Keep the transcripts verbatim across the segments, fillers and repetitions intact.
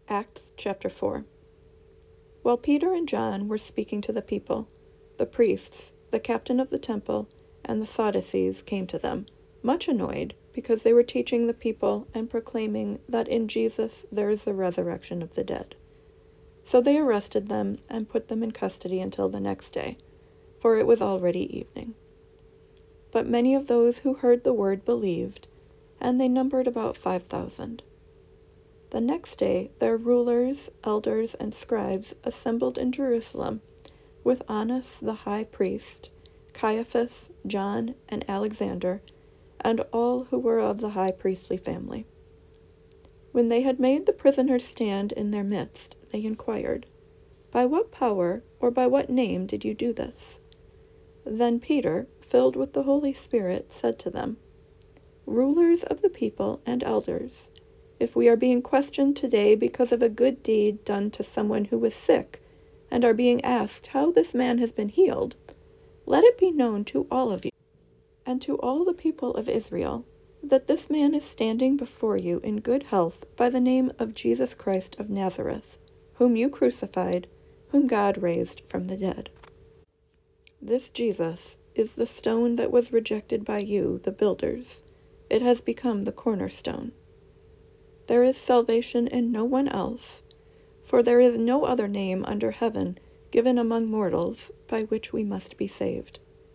Acts chapter four. While Peter and John were speaking to the people, the priests, the captain of the temple, and the Sadducees came to them, much annoyed, because they were teaching the people and proclaiming that in Jesus there is the resurrection of the dead. So they arrested them and put them in custody until the next day, for it was already evening. But many of those who heard the word believed, and they numbered about five thousand. The next day their rulers, elders, and scribes assembled in Jerusalem, with Annas the high priest, Caiaphas, John, and Alexander, and all who were of the high priestly family. When they had made the prisoners stand in their midst, they inquired, "By what power or by what name did you do this?" Then Peter, filled with the Holy Spirit, said to them, "Rulers of the people and elders, if we are being questioned today because of a good deed done to someone who was sick, and are being asked how this man has been healed, let it be known to all of you, and to all the people of Israel, that this man is standing before you in good health by the name of Jesus Christ of Nazareth, whom you crucified, whom God raised from the dead. This Jesus is the stone that was rejected by you, the builders. It has become the cornerstone. There is salvation in no one else, for there is no other name under heaven given among mortals by which we must be saved."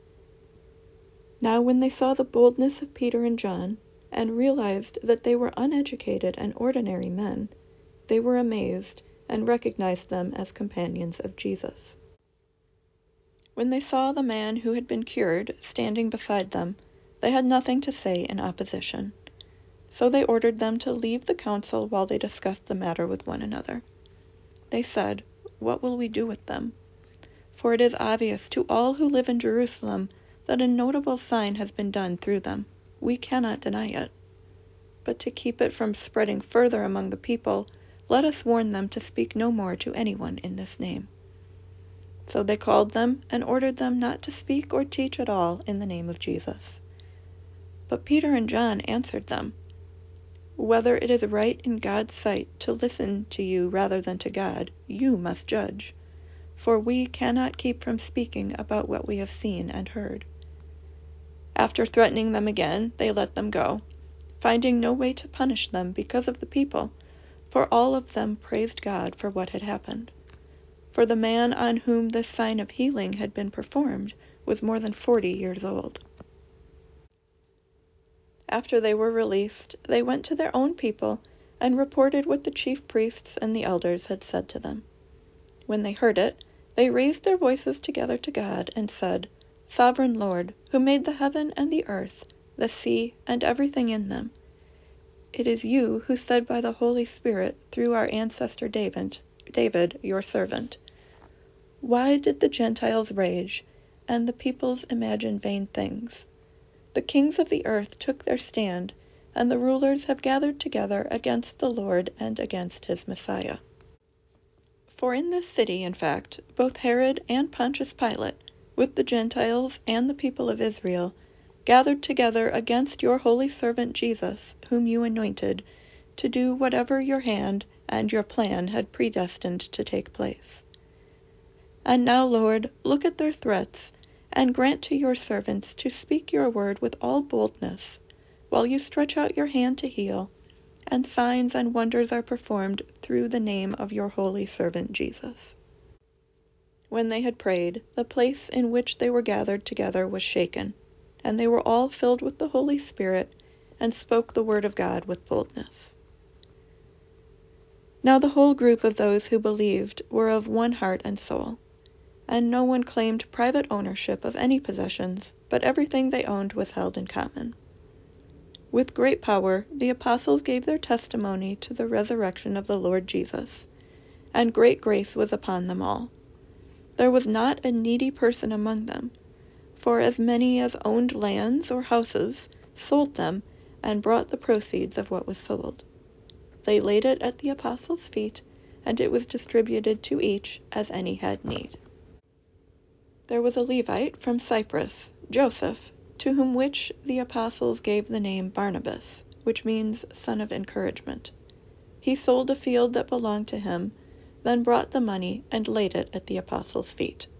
Now when they saw the boldness of Peter and John, and realized that they were uneducated and ordinary men, they were amazed and recognized them as companions of Jesus. When they saw the man who had been cured standing beside them, they had nothing to say in opposition. So they ordered them to leave the council while they discussed the matter with one another. They said, "What will we do with them? For it is obvious to all who live in Jerusalem that a notable sign has been done through them. We cannot deny it. But to keep it from spreading further among the people, let us warn them to speak no more to anyone in this name." So they called them and ordered them not to speak or teach at all in the name of Jesus. But Peter and John answered them, "Whether it is right in God's sight to listen to you rather than to God, you must judge. For we cannot keep from speaking about what we have seen and heard." After threatening them again, they let them go, finding no way to punish them because of the people, for all of them praised God for what had happened. For the man on whom this sign of healing had been performed was more than forty years old. After they were released, they went to their own people and reported what the chief priests and the elders had said to them. When they heard it, they raised their voices together to God and said, "Sovereign Lord, who made the heaven and the earth, the sea, and everything in them, it is you who said by the Holy Spirit through our ancestor David, David, your servant, 'Why did the Gentiles rage, and the peoples imagine vain things? The kings of the earth took their stand, and the rulers have gathered together against the Lord and against his Messiah.' For in this city, in fact, both Herod and Pontius Pilate, with the Gentiles and the people of Israel, gathered together against your holy servant Jesus, whom you anointed, to do whatever your hand and your plan had predestined to take place. And now, Lord, look at their threats, and grant to your servants to speak your word with all boldness, while you stretch out your hand to heal, and signs and wonders are performed through the name of your holy servant Jesus." When they had prayed, the place in which they were gathered together was shaken, and they were all filled with the Holy Spirit, and spoke the word of God with boldness. Now the whole group of those who believed were of one heart and soul, and no one claimed private ownership of any possessions, but everything they owned was held in common. With great power, the apostles gave their testimony to the resurrection of the Lord Jesus, and great grace was upon them all. There was not a needy person among them, for as many as owned lands or houses sold them and brought the proceeds of what was sold. They laid it at the apostles' feet, and it was distributed to each as any had need. There was a Levite from Cyprus, Joseph, to whom which the apostles gave the name Barnabas, which means son of encouragement. He sold a field that belonged to him, then brought the money and laid it at the apostles' feet.